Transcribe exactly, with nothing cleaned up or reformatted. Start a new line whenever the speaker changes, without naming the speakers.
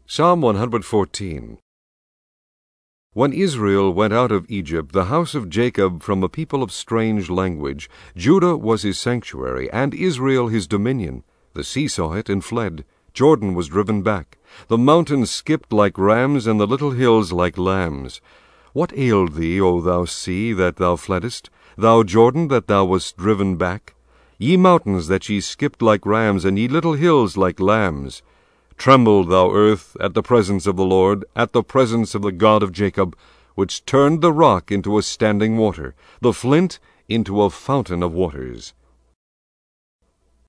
Psalm one hundred fourteen. When Israel went out of Egypt, the house of Jacob from a people of strange language, Judah was his sanctuary, and Israel his dominion. The sea saw it and fled. Jordan was driven back. The mountains skipped like rams, and the little hills like lambs. What ailed thee, O thou sea, that thou fleddest? Thou Jordan, that thou wast driven back? Ye mountains, that ye skipped like rams, and ye little hills like lambs. Tremble, thou earth, at the presence of the Lord, at the presence of the God of Jacob, which turned the rock into a standing water, the flint into a fountain of waters.